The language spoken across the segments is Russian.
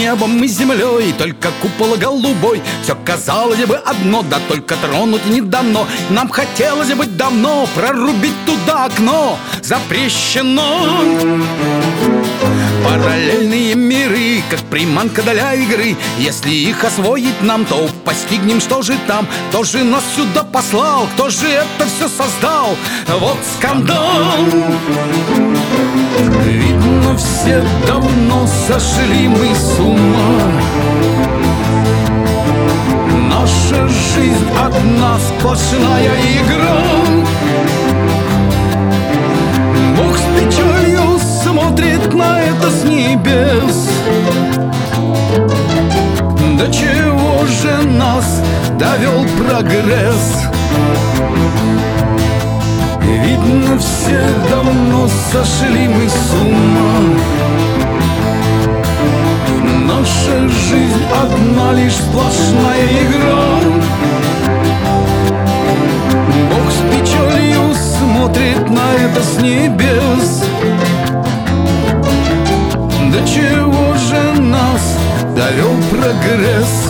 небом и землей, только купол голубой. Все казалось бы одно, да только тронуть не дано. Нам хотелось бы давно прорубить туда окно. Запрещено. Параллельные миры, как приманка для игры. Если их освоить нам, то постигнем, что же там. Кто же нас сюда послал, кто же это все создал? Вот скандал. Видно, все давно сошли мы с ума. Наша жизнь одна сплошная игра. Бог с печалью смотрит на это с небес. До чего же нас довел прогресс? Видно, все давно сошли мы с ума. Наша жизнь одна лишь сплошная игра. Бог с печалью смотрит на это с небес. До чего же нас довел прогресс?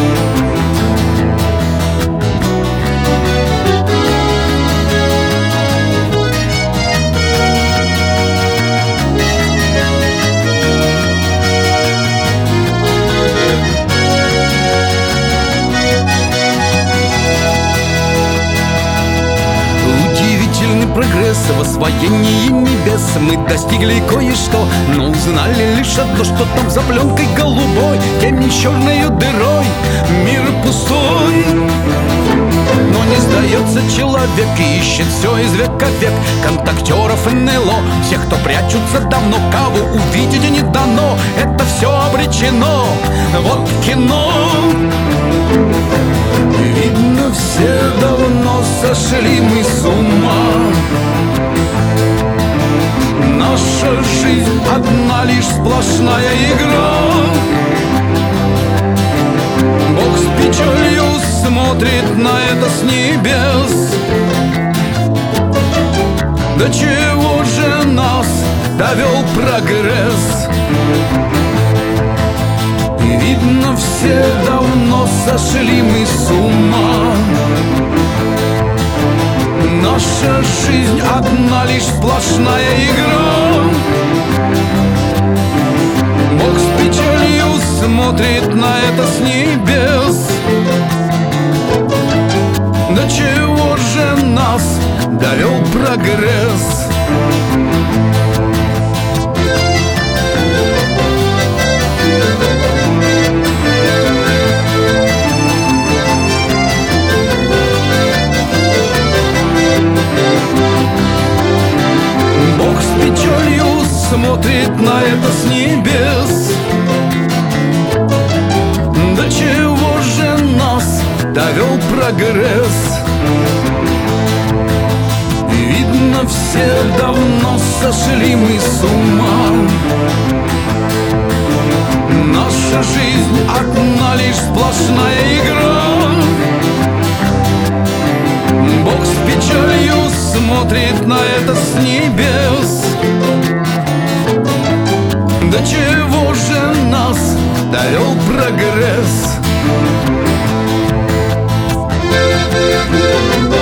Прогресс в освоении небес. Мы достигли кое-что, но узнали лишь одно, что там за пленкой голубой, темень черной дырой. Мир пустой, но не сдается человек и ищет все из века в век контактеров НЛО. Всех, кто прячутся давно, кого увидеть не дано. Это все обречено, вот кино. Видно, все давно сошли мы с ума. Наша жизнь одна лишь сплошная игра. Бог с печалью смотрит на это с небес. До чего же нас довел прогресс? Видно, все давно сошли мы с ума. Наша жизнь одна лишь сплошная игра. Бог с печалью смотрит на это с небес. До чего же нас довел прогресс? Бог с печалью смотрит на это с небес. До чего же нас довел прогресс? Видно, все давно сошли мы с ума. Наша жизнь одна лишь сплошная игра. Бог с печалью смотрит на это с небес. До чего же нас довел прогресс?